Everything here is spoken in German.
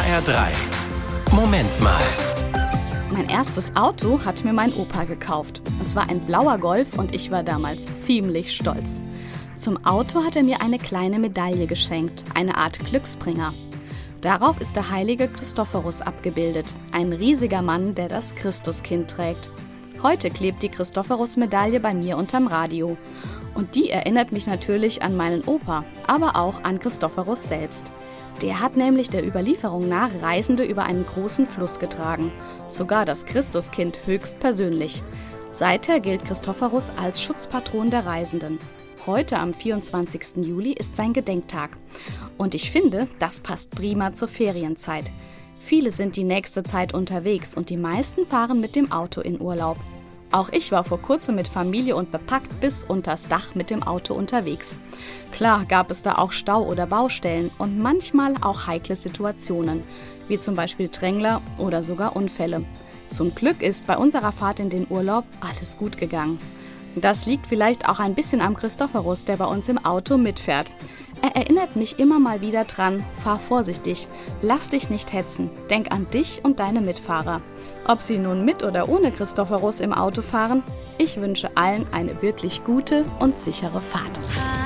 HR3. Moment mal. Mein erstes Auto hat mir mein Opa gekauft. Es war ein blauer Golf und ich war damals ziemlich stolz. Zum Auto hat er mir eine kleine Medaille geschenkt, eine Art Glücksbringer. Darauf ist der heilige Christophorus abgebildet, ein riesiger Mann, der das Christuskind trägt. Heute klebt die Christophorus-Medaille bei mir unterm Radio. Und die erinnert mich natürlich an meinen Opa, aber auch an Christophorus selbst. Der hat nämlich der Überlieferung nach Reisende über einen großen Fluss getragen. Sogar das Christuskind höchstpersönlich. Seither gilt Christophorus als Schutzpatron der Reisenden. Heute am 24. Juli ist sein Gedenktag. Und ich finde, das passt prima zur Ferienzeit. Viele sind die nächste Zeit unterwegs und die meisten fahren mit dem Auto in Urlaub. Auch ich war vor kurzem mit Familie und bepackt bis unters Dach mit dem Auto unterwegs. Klar gab es da auch Stau oder Baustellen und manchmal auch heikle Situationen, wie zum Beispiel Drängler oder sogar Unfälle. Zum Glück ist bei unserer Fahrt in den Urlaub alles gut gegangen. Das liegt vielleicht auch ein bisschen am Christophorus, der bei uns im Auto mitfährt. Er erinnert mich immer mal wieder dran, fahr vorsichtig, lass dich nicht hetzen, denk an dich und deine Mitfahrer. Ob sie nun mit oder ohne Christophorus im Auto fahren, ich wünsche allen eine wirklich gute und sichere Fahrt.